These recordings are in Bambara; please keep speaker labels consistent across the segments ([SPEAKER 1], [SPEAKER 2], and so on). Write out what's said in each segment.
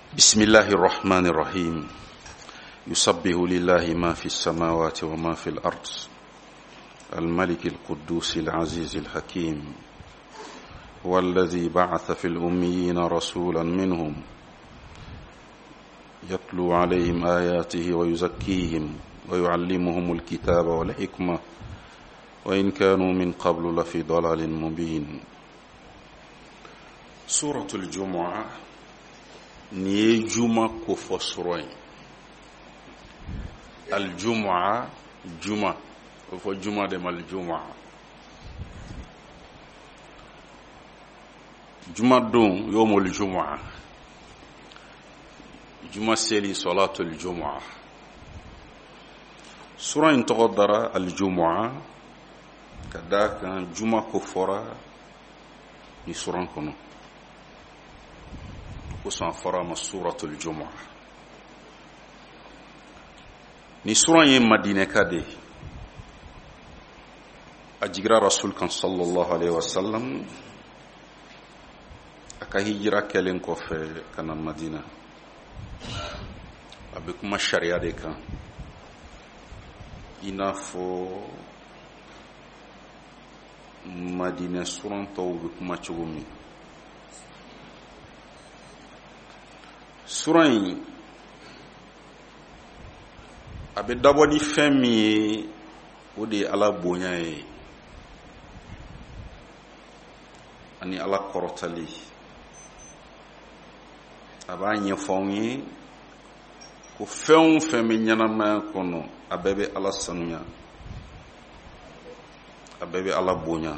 [SPEAKER 1] بسم الله الرحمن الرحيم يسبح لله ما في السماوات وما في الأرض الملك القدوس العزيز الحكيم هو الذي بعث في الأميين رسولا منهم يتلو عليهم آياته ويزكيهم ويعلمهم الكتاب والحكمة وإن كانوا من قبل لفي ضلال مبين. سورة الجمعة ni juma ko fo soroy al juma juma fo juma de mal juma juma don yomul juma juma seli salatul juma sura in taqaddara al juma kadaka juma ko fora ni suran kono وسان فرام سورة الجمعة ni sura yin madina kade ajigra rasul kan sallallahu alaihi wasallam aka hijira kelen ko fe kana madina abe kuma sharia de kan ina fo madina suran taw be kuma chugumi suran abe dabo di femi o de ala bonya e ani ala korotali abanye fonyi ko femi nyana ma kono abebe ala sanunya abebe ala bonya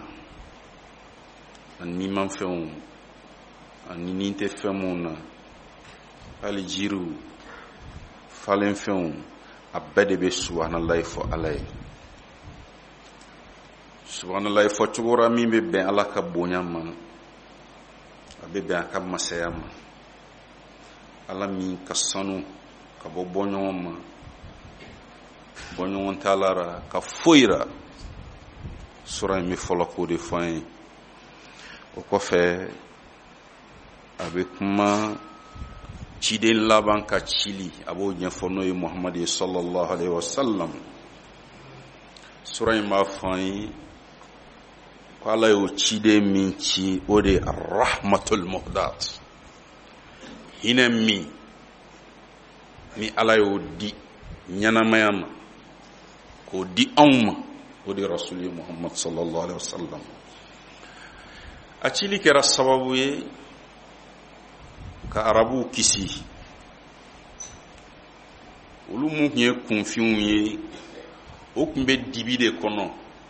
[SPEAKER 1] ani man feun ani ninte femuna ali jiru falen feun abede be subhanallahi fo alay subhanallahi fo tugora mi be ben ala ka bonyama abebe aka masayama ala mi kasanu ka bo bonyoma bonyon talara ka foira sura mi folo ko de fin o ko fe avec ma ciden laban ka cili abo nyafono yi muhammad sallallahu alaihi wasallam sura ma fani qala yo cide min ci ode arrahmatul muhdat hinami ni ala yo di nyana mayama ko di umma ode rasul muhammad sallallahu alaihi wasallam a cili kera sababu ye ka arabu kisi olu mu ye kunfiun ye o kun be dibi de kono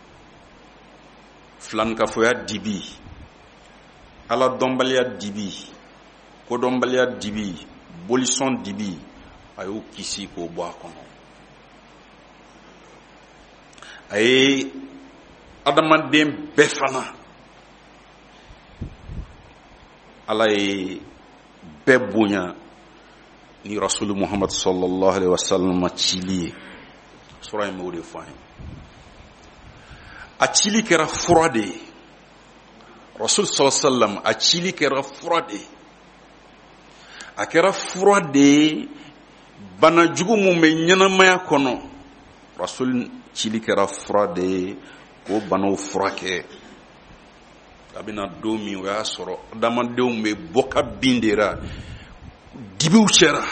[SPEAKER 1] flan ka foya dibi ala dombaliya dibi ko dombaliya dibi bolison dibi ayo kisi ko bo kono ay adama dem befana ala e bebonya ni rasul muhammad sallallahu alaihi wasallam chili sura mawde fane a chili kera fraude rasul sallallahu alaihi wasallam a chili kera fraude a kera fraude bana jugu mu me nyana maya kono rasul chili kera fraude ko bana frake abina domi wa soro dama dewme boka bindera dibiu chera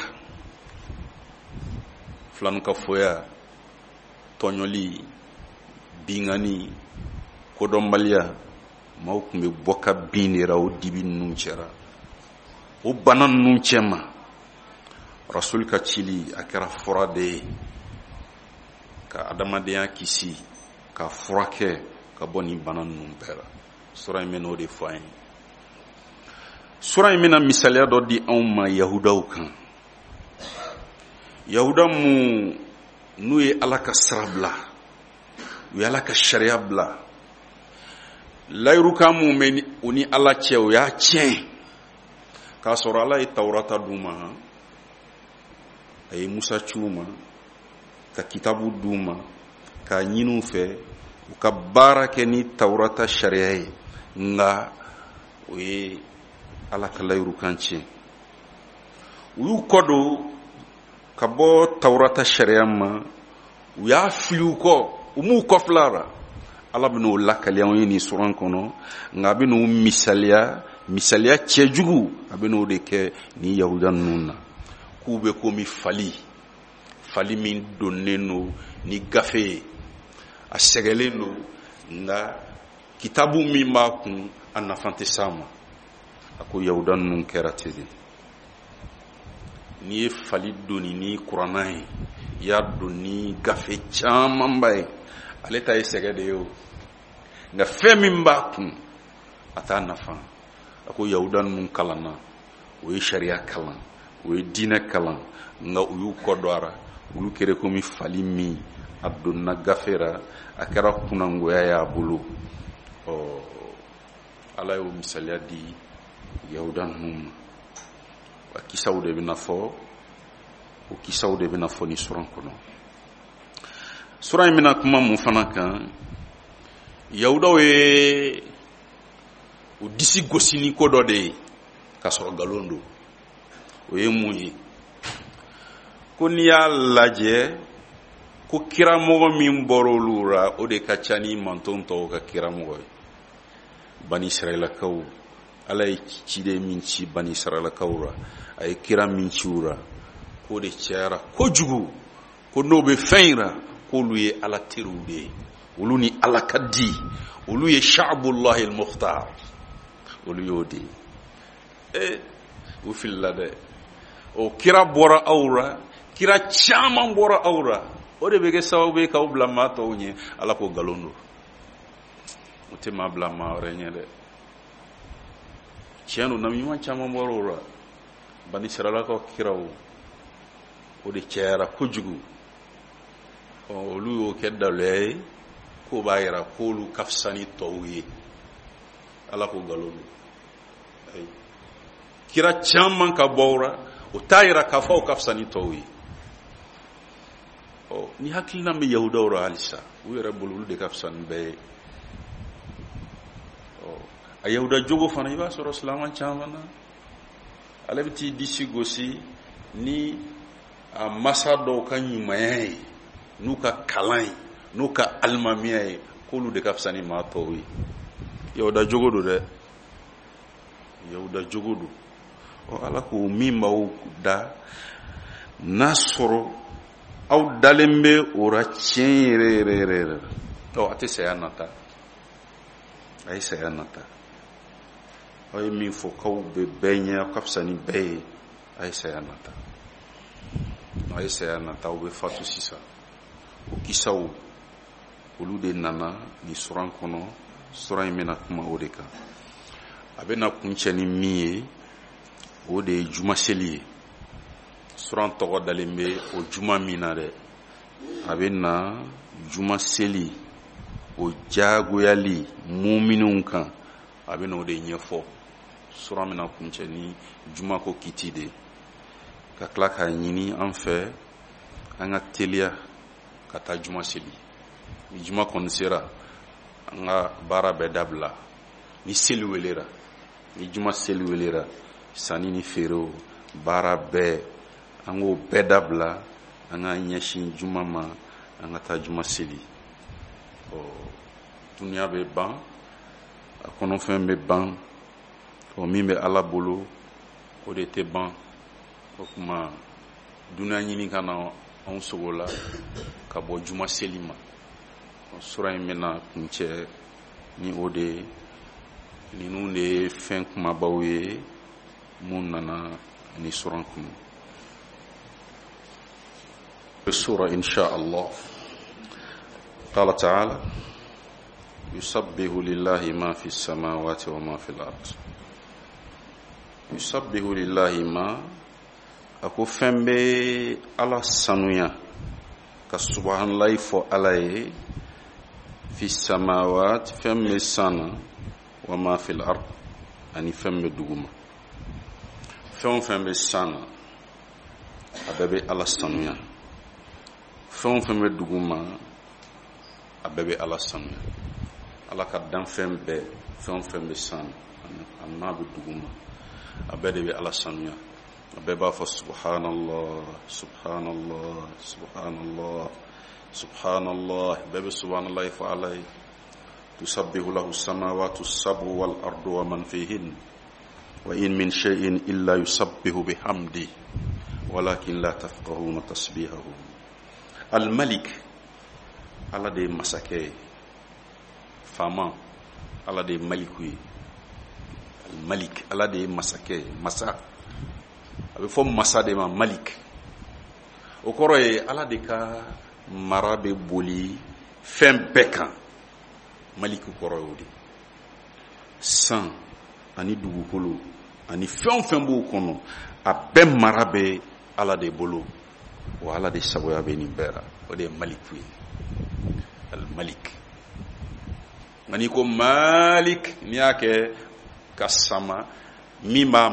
[SPEAKER 1] flan ka foya tonyoli bingani ko dombalia mawkumbe boka bindera o dibi nun chera o banan nun chema rasul ka chili akara forade ka adama de yakisi ka forake ka boni banan nun bera sura meno de fain sura mena misalia do di umma yahudaw kan yahuda mu nuye alaka sarabla wi alaka sharia bla layruka mu meni uni ala chew ya chen ka sura la taurata duma ay musa chuma ka kitabu duma ka nyinu fe ka barake ni taurata sharia nga we ala ka layru kanche u y'u kɔ don ka bɔ Tawurata sariya ma, u y'a fili u kɔ, u m'u kɔfilɛ a la. Ala bɛn'o lakali anw ye nin suran kɔnɔ, nka a bɛn'o misaliya cɛjugu a bɛn'o de kɛ ni Yahuda ninnu na, k'u bɛ komi fali min donnen don ni gafe ye, a sɛgɛlen don, nka kitabu min b'a kun a nafa tɛ s'a ma. A ko Yahuda ninnu kɛra ten de. N'i ye fali donni ni kuranna ye, i y'a don ni gafe camanba ye, ale ta ye sɛgɛ de ye o, nka fɛn min b'a kun a t'a nafa. A ko Yahuda ninnu kalanna, o ye sariya kalan, o ye diinɛ kalan, nka u y'u kɔ don a la. Olu kɛra komi fali min a donna gafe ra, a kɛra kunangoya y'a bolo. Ala y'o misaliya di Yahuda ninnu ma. A kisaw de bɛna fɔ, o kisaw de bɛna fɔ ni suran kɔnɔ. Suran in bɛna kuma mun fana kan, Yahudaw ye o disi gosi ni ko dɔ de ye k'a sɔrɔ nkalon don. O ye mun ye? Ko n'i y'a lajɛ, ko kiramɔgɔ min bɔra olu la, o de ka ca ni manton tɔw ka kiramɔgɔ ye. Bani Israɛlakaw, Ala ye ciden min ci Bani Israɛlakaw la, a ye kira min ci u la, k'o de cayara kojugu, ko n'o bɛ fɛn yira k'olu ye Ala teriw de ye, olu ni Ala ka di, olu ye Sha'bullahi al-Mukhtar, olu y'o de ye. U filila dɛ. O kira bɔra aw la, kira caman bɔra aw la, o de bɛ kɛ sababu ye k'aw bila maa tɔw ɲɛ. Ala ko nkalon don. O tɛ maa bila maa wɛrɛ ɲɛ dɛ. Tiɲɛ don, nabiɲuman caman bɔra o la. Bani Israɛlakaw kiraw, o de cayara kojugu. Olu y'o kɛ daliya ye k'o b'a jira k'olu ka fisa ni tɔw ye. Ala ko nkalon don. Kira caman ka bɔ o la, o t'a jira k'a fɔ aw ka fisa ni tɔw ye. Ni hakilina bɛ Yahudaw la halisa, u yɛrɛ bolo olu de ka fisa ni bɛɛ ye. A Yahuda jogo fana i b'a sɔrɔ silaman caman na, ale bɛ t'i disi gosi ni a masa dɔw ka ɲumanya ye, n'u ka kalan ye, n'u ka alimamiya ye, k'olu de ka fisa ni maa tɔw ye. Yahuda jogo don dɛ. Yahuda jogo don. Ala ko min b'aw da, n'a sɔrɔ aw dalen bɛ o la tiɲɛ yɛrɛ. A tɛ saya nata. A ye saya nata. Aw ye min fɔ k'aw bɛ bɛɛ ɲɛ, aw ka fisa ni bɛɛ ye. A ye saya nata. A ye saya nata, aw bɛ fatu sisan. O kisaw, olu de nana ni suran kɔnɔ. Suran in bɛna kuma o de kan. A bɛna kuncɛ ni min ye, o de ye juma seli ye. Suran tɔgɔ dalen bɛ o juma min na dɛ. A bɛna juma seli, o jagoyali muminunw kan, a bɛna o de ɲɛfɔ. Suran bɛna kuncɛ ni juma ko kiti de. Ka tila k'a ɲini an fɛ, an ka teliya ka taa juma seli. Ni juma kɔni sera, an ka baara bɛɛ dabila. Ni seli welera, ni juma seli welera, sanni ni feerew, baara bɛɛ, an k'o bɛɛ dabila, an ka ɲɛsin juma ma, an ka taa juma seli. Duniya bɛ ban, a kɔnɔfɛn bɛ ban, min bɛ Ala bolo, o de tɛ ban. O kuma duniya ɲini ka na anw sogo la ka bɔ juma seli ma. Sura in bɛna kuncɛ ni o de ye. Ninnu de ye fɛn kumabaw ye mun nana ni suran kɔnɔ. Sura insha Allah. Qala ta'ala: yusabbihu lillahi ma fi samawati wa ma fi al-ard. Yusabbihu lillahi ma, ako fɛn bɛ Ala sanuya ka subhanallahi fɔ Ala ye, fi samawati, fɛn bɛ sana, wa ma fi al-ard, ani fɛn bɛ duguma. Fɛn o fɛn bɛ sana, a bɛɛ bɛ Ala sanuya. Fɛn o fɛn bɛ duguma, a bɛɛ bɛ Ala sanuya. Ala ka dan fɛn bɛɛ, fɛn o fɛn bɛ sana, a n'a bɛ duguma, a bɛɛ de bɛ Ala sanuya. beba fa subhanallah subhanallah subhanallah subhanallah beba subhanallah fa alai tusabbihu lahu as-samawati as-sab'u wal ardu wa man fihin wa in min shay'in illa yusabbihu bihamdi walakin la tafqahuna tasbihahu. Al-Malik ala de masake fama ala de malikui. Al-Malik ala de masake masa abe fo masa de ma Malik o koro ye ala de ka mara be boli fɛn bɛɛ kan. Malik koro yodi san ani dugukolo ani fɛn fɛn b'o kɔnɔ a bɛɛ mara bɛ ala de bolo wa ala de sagoya bɛ nin bɛɛ la. O de ye Malik ye. Al-Malik ngani ko Malik ni y'a kɛ ka sama min b'a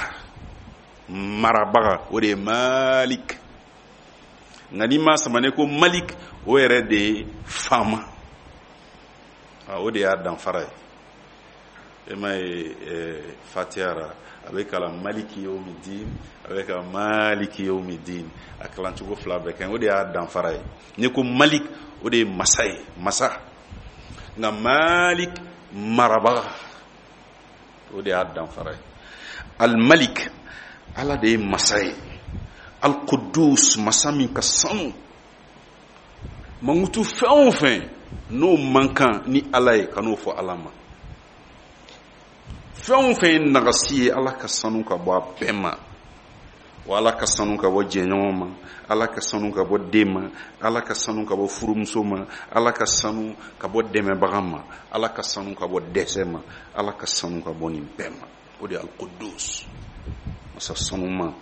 [SPEAKER 1] marabaga o de ye Malik. Ngani ma sama ne ko Malik o yɛrɛ de ye faama o de y'a danfara ye. E ma ye Fatiha ra a bɛ kalan Maliki yawmiddin a bɛ kalan Maliki yawmiddin a kalancogo fila bɛɛ kɛ o de y'a danfara ye. Ni ko Malik o de ye masa ye masa nka Malik marabaga o de y'a danfara ye. Al-Malik ala de ye masa ye. Al-Quddus masa min ka sanu mangutu fɛn o fɛn n'o man kan ni ala ye kan'o fɔ ala ma. Fɛn o fɛn ye nagasi ye ala ka sanu ka bɔ a bɛɛ ma wa ala ka sanu ka bɔ jɛɲɔgɔn ma, ala ka sanu ka bɔ den ma, ala ka sanu ka bɔ furumuso ma, ala ka sanu ka bɔ dɛmɛbaga ma, ala ka sanu ka bɔ dɛsɛ ma, ala ka sanu ka bɔ nin bɛɛ ma. O de ye Al-Quddus masa sanu ma.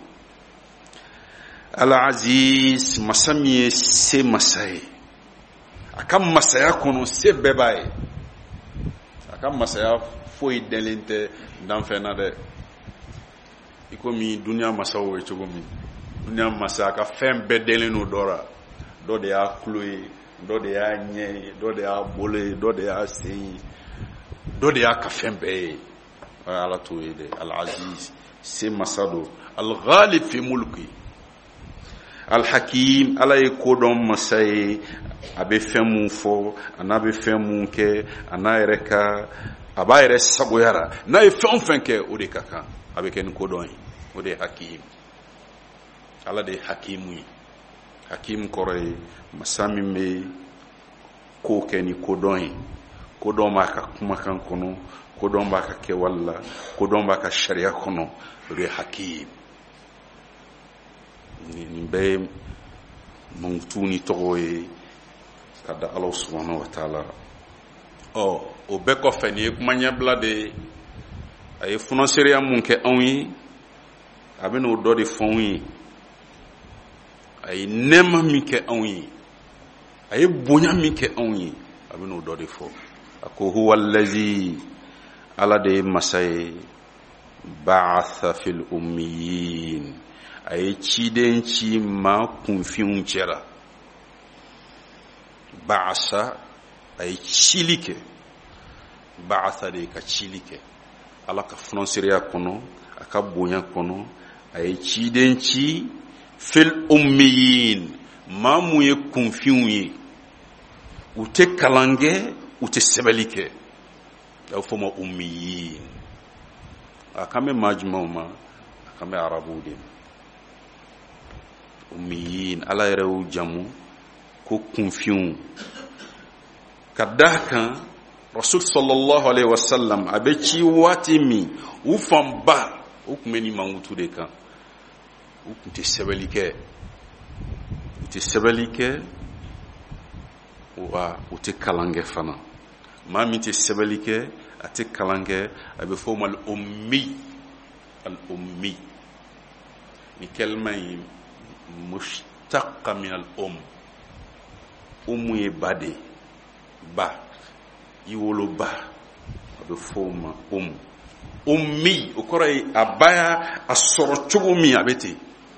[SPEAKER 1] Al-Aziz masa min ye se masa ye. A ka masaya kɔnɔ se bɛɛ b'a ye. A ka masaya foyi dɛnlen tɛ danfɛn na dɛ. I komi duniya masaw ye cogo min. Duniya masa a ka fɛn bɛɛ dɛnlen no dɔ la. Dɔ de y'a tulo ye, dɔ de y'a ɲɛ ye, dɔ de y'a bolo ye, dɔ de y'a sen ye, dɔ de y'a ka fɛn bɛɛ ye. O ye ala t'o ye dɛ. Al-Aziz se masa do. Al-Ghalib fi mulki. Al-Hakim ala ye kodɔn masa ye. A bɛ fɛn mun fɔ a n'a bɛ fɛn mun kɛ a n'a yɛrɛ ka a b'a yɛrɛ sagoya la. N'a ye fɛn o fɛn kɛ o de ka kan a bɛ kɛ ni kodɔn ye. O de ye Hakim. Ala de ye Hakimu ye. Hakim kɔrɔ ye masa min bɛ ko kɛ ni kodɔn ye. Kodɔn b'a ka kumakan kɔnɔ, kodɔn b'a ka kɛwale la, kodɔn b'a ka sariya kɔnɔ. O de ye Hakim. Nin bɛɛ ye mangutu ni tɔgɔ ye ka da Ala subhanahu wa ta'ala. O bɛɛ kɔfɛ nin ye kuma ɲɛbila de ye. A ye funaseriya mun kɛ anw ye a bɛ n'o dɔ de fɔ anw ye. A ye nɛɛma min kɛ anw ye, a ye bonya min kɛ anw ye, a bɛ n'o dɔ de fɔ. A ko huwa allazi ala de ye masa ye ba'atha fil ummiyin. A ye ciden ci maa kunfinw cɛla. Ba'asa a ye cili kɛ. Ba'atha de ka cili kɛ. Ala ka funaseriya kɔnɔ, a ka bonya kɔnɔ, a ye ciden ci fil ummiyin. Maa mun ye kunfinw ye. U tɛ kalan kɛ, u tɛ sɛbɛnni kɛ. A bɛ fɔ o ma ummiyin. A kan bɛ maa jumɛnw ma? A kan bɛ arabuw de ma. Ummiyin ala yɛrɛ y'u jamu ko kunfinw. Ka d'a kan Rasul sallallahu alaihi wasallam a bɛ ci waati min u fanba u tun bɛ ni mangutu de kan. U tun tɛ sɛbɛnni kɛ. U tɛ sɛbɛnni kɛ wa u tɛ kalan kɛ fana. Maa min tɛ sɛbɛnni kɛ a tɛ kalan kɛ a bɛ fɔ o ma al-ummi. Al-ummi ni kalima in mushtaqa min al-umm ye ba de ba i wolo ba a bɛ fɔ o ma ummi o kɔrɔ ye a ba y'a sɔrɔ cogo min a bɛ ten.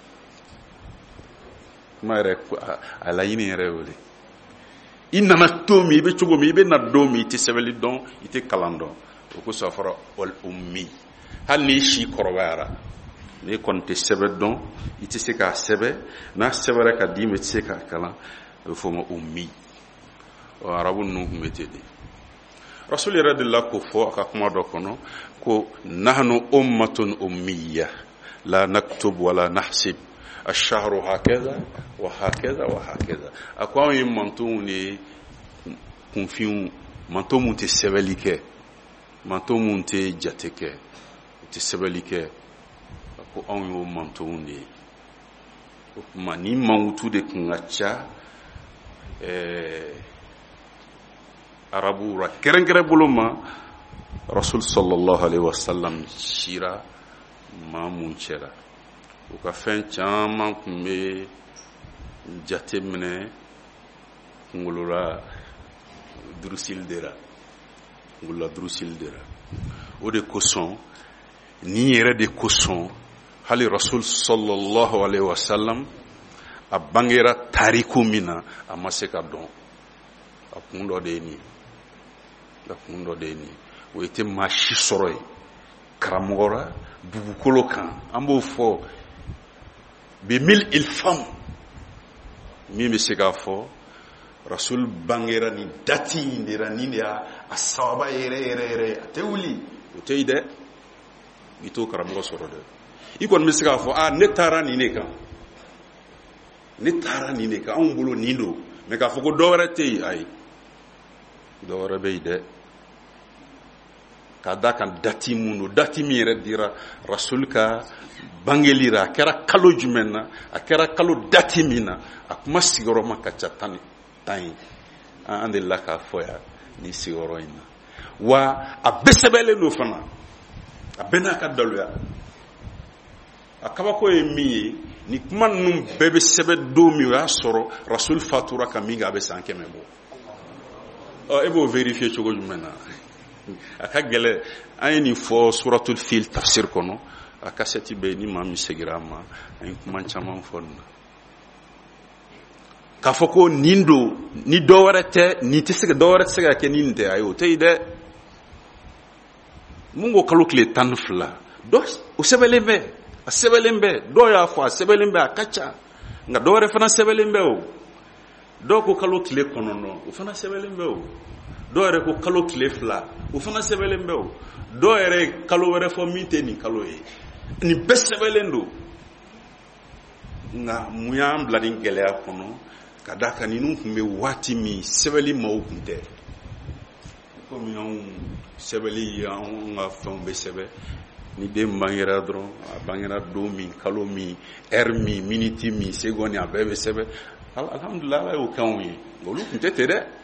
[SPEAKER 1] Kuma yɛrɛ a laɲini yɛrɛ y'o de. I nana to min i bɛ cogo min i bɛ na don min i tɛ sɛbɛnni dɔn i tɛ kalan dɔn o ko sɔn a fɔra al-ummi. Hali n'i si kɔrɔbayara ne kɔni tɛ sɛbɛ dɔn i tɛ se k'a sɛbɛ n'a sɛbɛra ka d'i ma i tɛ se k'a kalan a bɛ fɔ o ma ummi. Arabu ninnu tun bɛ ten de. Rasul yɛrɛ de la k'o fɔ a ka kuma dɔ kɔnɔ ko nahnu ummatun ummiya la naktub wala nahsib ash-shahru hakaza wa hakaza wa hakaza. A ko anw ye mantonw de ye kunfinw, manton mun tɛ sɛbɛnni kɛ, manton mun tɛ jate kɛ, u tɛ sɛbɛnni kɛ. A ko anw y'o mantonw de ye. O tuma ni mankutu de tun ka ca arabu ra kɛrɛnkɛrɛn bolo ma Rasul sallallahu alaihi wasallam sira maa mun cɛla. U ka fɛn caman tun bɛ jate minɛ kungolola durusili de la, kungolola durusili de la. O de kosɔn, ni yɛrɛ de kosɔn, hali Rasul sallallahu alaihi wasallam a bangera tariku min na a ma se ka dɔn. A kun dɔ de ye nin. A kun dɔ de ye nin. O ye tɛ maa si sɔrɔ ye karamɔgɔ la dugukolo kan. An b'o fɔ bi mil ilfam min bɛ se k'a fɔ Rasul bangera ni dati in de la, ni de y'a sababa yɛrɛ yɛrɛ yɛrɛ. A tɛ wuli, o tɛ yi dɛ. I t'o karamɔgɔ sɔrɔ dɛ. I kɔni bɛ se k'a fɔ ne taara nin de kan, ne taara nin de kan, anw bolo nin don, mais k'a fɔ ko dɔ wɛrɛ tɛ yen, ayi, dɔ wɛrɛ bɛ yen dɛ. K'a da kan dati mun don, dati min yɛrɛ dira Rasul ka bangeli la, a kɛra kalo jumɛn na, a kɛra kalo dati min na, a kuma sigiyɔrɔma ka ca 10 ye. An delila k'a fɔ yan ni sigiyɔrɔ in na. Wa a bɛɛ sɛbɛnlen don fana, a bɛɛ n'a ka daluya. A kabako ye min ye, ni kuma ninnu bɛɛ bɛ sɛbɛn don min o y'a sɔrɔ Rasul fatura ka min kɛ a bɛ san 100 bɔ. E b'o vérifier cogo jumɛn na? A ka gɛlɛn. An ye nin fɔ suratul fil tafsir kɔnɔ, a kasɛti bɛ yen ni maa min segira a ma, an ye kuma caman fɔ nin na. K'a fɔ ko nin don, ni dɔ wɛrɛ tɛ, nin tɛ se ka, dɔ wɛrɛ tɛ se ka kɛ ni nin tɛ, ayi o tɛ yen dɛ. Mun ko kalo tile 12, dɔ o sɛbɛnlen bɛ, a sɛbɛnlen bɛ, dɔw y'a fɔ a sɛbɛnlen bɛ, a ka ca, nka dɔ wɛrɛ fana sɛbɛnlen bɛ o. Dɔw ko kalo tile 9, o fana sɛbɛnlen bɛ o. Dɔw yɛrɛ ko kalo tile 2, o fana sɛbɛnlen bɛ o. Dɔw yɛrɛ ye kalo wɛrɛ fɔ min tɛ nin kalo ye. Nin bɛɛ sɛbɛnlen don. Nka mun y'an bila nin gɛlɛya kɔnɔ? Ka da kan ninnu tun bɛ waati min sɛbɛnli maaw tun tɛ. Komi anw sɛbɛnli anw ka fɛnw bɛ sɛbɛn. Ni den bangera dɔrɔn, a bangera don min, kalo min, heure min, minute min, seconde, a bɛɛ bɛ sɛbɛn. Alhamdulillah, Ala y'o kɛ anw ye. Olu tun tɛ ten dɛ.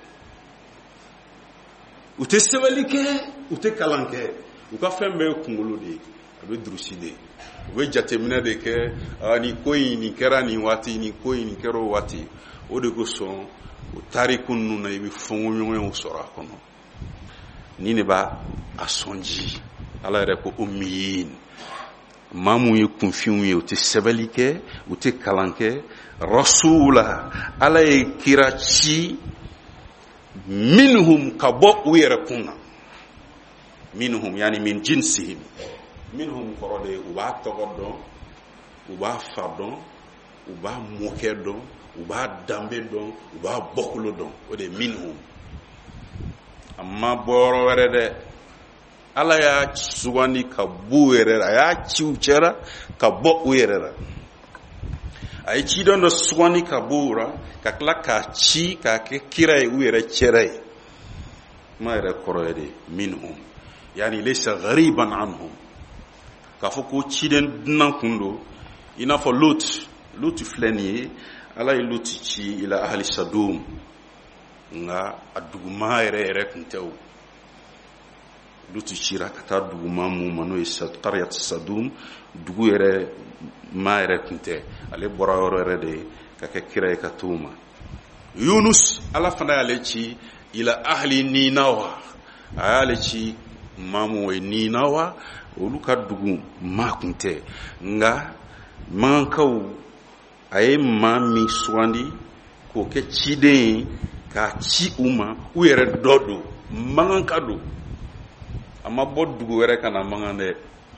[SPEAKER 1] U tɛ sɛbɛnni kɛ, u tɛ kalan kɛ. U ka fɛn bɛɛ ye kunkolo de ye. A bɛ durusi de ye. U bɛ jateminɛ de kɛ, nin ko in nin kɛra nin waati, nin ko in nin kɛra o waati. O de kosɔn o tariku ninnu na i bɛ fɔnkoɲɔgɔnw sɔrɔ a kɔnɔ. Ni ne b'a sɔnji. Ala yɛrɛ ko ummiyin. Maa mun ye kunfinw ye, u tɛ sɛbɛnni kɛ, u tɛ kalan kɛ. Rasula, Ala ye kira ci minhum ka bɔ u yɛrɛ kun na. Minhum yani min jinsihim. Minhum kɔrɔ de u b'a tɔgɔ dɔn, u b'a fa dɔn, u b'a mɔkɛ dɔn, u b'a danbe dɔn, u b'a bɔkolo dɔn. O de minhum. A ma bɔ yɔrɔ wɛrɛ dɛ. Ala y'a sugandi ka bɔ u yɛrɛ la, a y'a ci u cɛla ka bɔ u yɛrɛ la. A ye cidɔn dɔ sugandi ka bɔ u la, ka tila k'a ci k'a kɛ kira ye u yɛrɛ cɛla ye. Kuma yɛrɛ kɔrɔ ye de minhum. Yani laysa ghariban anhum. K'a fɔ ko ciden dunan kun don, i n'a fɔ Lut filɛ nin ye, Ala ye Lut ci ila ahli Sadum, nka a duguma yɛrɛ kun tɛ o. Lut cira ka taa duguma mun ma n'o ye Qaryat Sadum, dugu yɛrɛ maa yɛrɛ kun tɛ. Ale bɔra yɔrɔ yɛrɛ de ka kɛ kira ye ka t'o ma. Yunus, Ala fana y'ale ci ila ahli Ninawa, a y'ale ci maa mun ye Ninawa, olu ka dugu maa kun tɛ. Nka mankankaw, a ye maa min sugandi k'o kɛ ciden ye k'a ci u ma, u yɛrɛ dɔ don, mankanka don. A ma bɔ dugu wɛrɛ ka na mankan dɛ.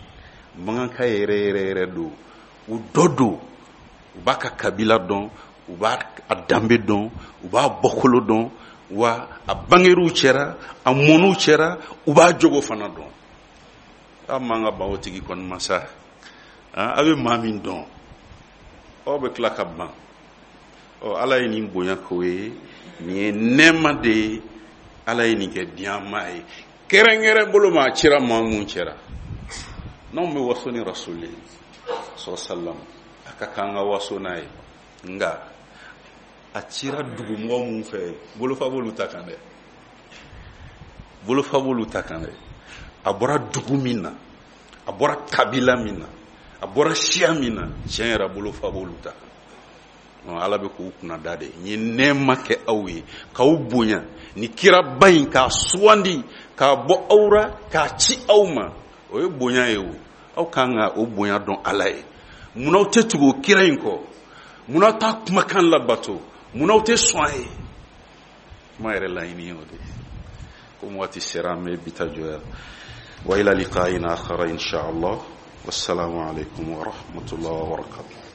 [SPEAKER 1] mankanka yɛrɛ don u dɔ don u b'a ka kabila dɔn u b'a a danbe dɔn u b'a bɔkolo dɔn wa a bangeruw cɛra a mɔnuw cɛra u b'a jogo fana dɔn. A man ka ban o tigi kɔni ma sa a bɛ maa min dɔn aw bɛ tila ka ban. Ala ye nin bonya k'o ye nin ye nɛɛma de ye Ala ye nin kɛ diɲɛma ye kɛrɛnkɛrɛn bolo ma a cira maa mun cɛra n'anw bɛ waso ni Rasuli sallam a ka kan ka waso n'a ye nka a cira dugumɔgɔ mun fɛ bolofa b'olu ta kan dɛ bolofa b'olu ta kan dɛ a bɔra dugu min na a bɔra kabila min na a bɔra siya min na tiɲɛ yɛrɛ bolofa b'olu ta kan. Ala bɛ k'u kunna da de n ye nɛɛma kɛ aw ye k'aw bonya ni kiraba in k'a sugandi k'a bɔ aw ra k'a ci aw ma o ye bonya ye o aw kan ka o bonya dɔn Ala ye munnaw tɛ tugu o kira in kɔ munnaw t'a kumakan labato munnaw tɛ sɔn a ye kuma yɛrɛ laɲini ye o de comme waati sera an bɛ bi ta jɔya wa ila liqa'in akhar insha Allah wassalamu alaikum wa rahmatullahi wa barakatuh.